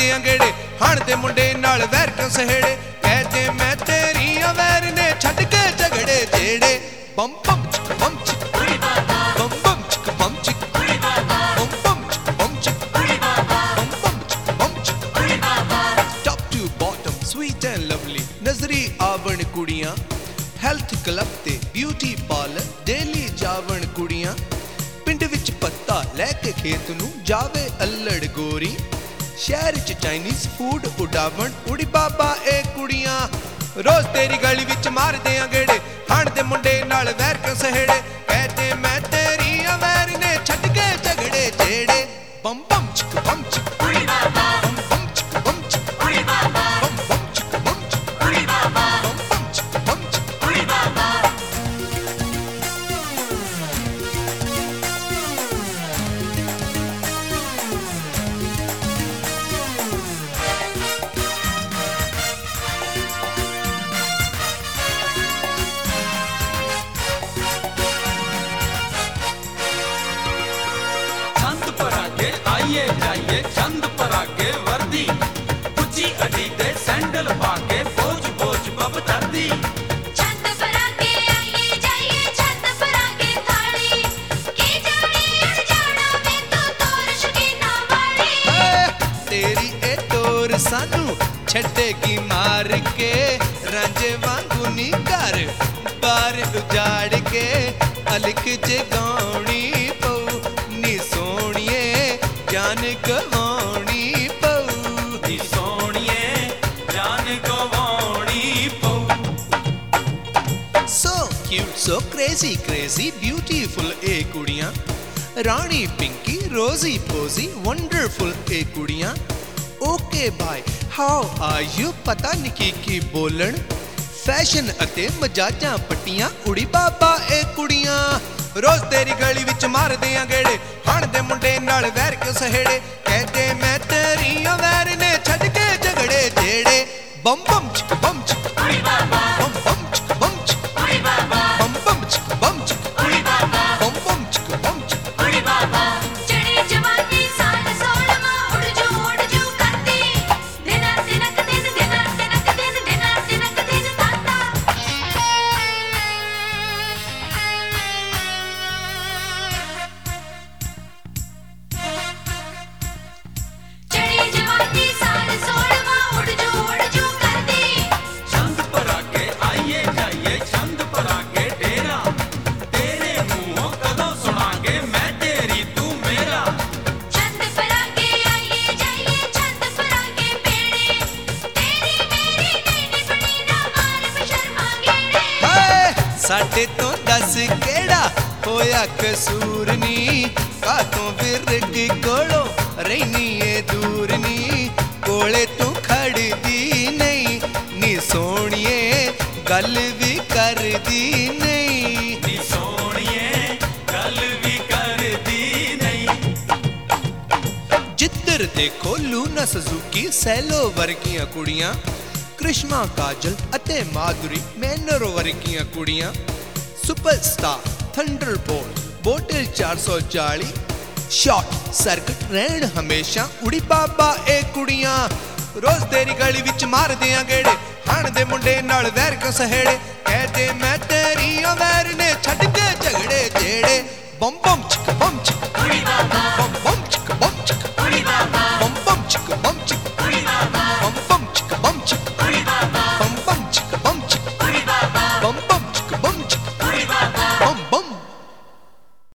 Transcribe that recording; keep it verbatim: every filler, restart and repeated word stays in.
मारदे अंगेड़े हण दे मुंडे नाल वैर क्यों सहेड़े कहते मैं तेरी वैर ने छड्ड के झगड़े जेड़े बम बम चिक बम चिक बम बम चिक बम चिक बम बम चिक बम चिक बम बम चिक बम चिक top to bottom sweet and lovely नजरी आवण कुड़ियां हैल्थ क्लब ते ब्यूटी पार्लर डेली जावण कुड़ियां पिंड विच पत्ता लैके खेत नूं जावे अल्लड़ गोरी शहर च चाइनीज फूड उडावण उड़ी बाबा ए कुड़ियां रोज तेरी गली विच मारदे अंगेड़े हण दे मुंडे नाल वैर क्यों सहेड़े कहते मैं तेरी वैर ने छड्ड के झगड़े जेड़े बम बम चिक बम चिक बम बम चिक बम चिक बम बम चिक बम चिक बम बम चिक बम चिक आइए जाइए चंद पर आगे वर्दी उची अडी दे सैंडल पाके बोझ बोझ बब तरदी चंद पर आगे आइए जाइए चंद पर आगे थाली की जानी अड़ जाना मैं तो तोर शकीना वाली तेरी ए तोर सानू छड्डेगी मार के रांझे वांगू नी कर बार उजाड़ के अलख जगाउणी पऊ नी सोणिए जान गवाउणी पऊ नी सोणिए जान गवाउणी पऊ So cute, so crazy, crazy, beautiful ए कुड़ियां रानी पिंकी रोजी पोजी वंडरफुल ए कुड़ियां okay bye how are you पता निकी की बोलन फैशन अते मजाजां पट्टियां उड़ी बाबा ए कुड़ियां रोज तेरी गली विच मारदे अंगेड़े हण दे मुंडे नाल वैर क्यों सहेड़े कहते मैं तेरी वैर ने छड्ड के झगड़े जेड़े बम बम चिक बम चिक बम बम चिक बम चिक बम बम चिक बम चिक बम बम चिक बम चिक चढ़ी जवानी साल सोलवा उड़ जो उड़ जो करती दिन दिनक दिन दिन दिनक दिन दिन दिनक दिन ताता चढ़ी जवानी साल सोलवा उड़ जो उड़ जो करती चंद पर आगे आइए जाइए चंद पर आगे डेरा तेरे मुंहों कदों सुनांगे मैं तेरी तू मेरा चंद पर आगे आइए जाइए चंद पर आगे पेड़े तेरी मेरी नैनी बनी ना मार बशर्मा गेड़े हाय साडे तो दस केड़ा होया कसूर नी कातों विरग कोलो रहनी ए दूर नी कोले तू खड़दी नहीं नी सोणिए गल भी करदी नहीं नी सोणिए गल भी करदी नहीं जिधर देखो लूना सुजुकी सैलो वर्गियां कुड़ियां कृष्णा काजल अते माधुरी मैनरो वर्गियां कुड़ियां सुपरस्टार थंडरबोल्ट बोटल चार सौ चालीस शॉर्ट सर्किट रहन हमेशा उड़ी बाबा ए कुड़ियां रोज तेरी गली विच मारदे अंगेड़े हण दे मुंडे नाल वैर क्यों सहेड़े कहते मैं तेरी वैर ने छड्ड के झगड़े जेड़े बम बम चिक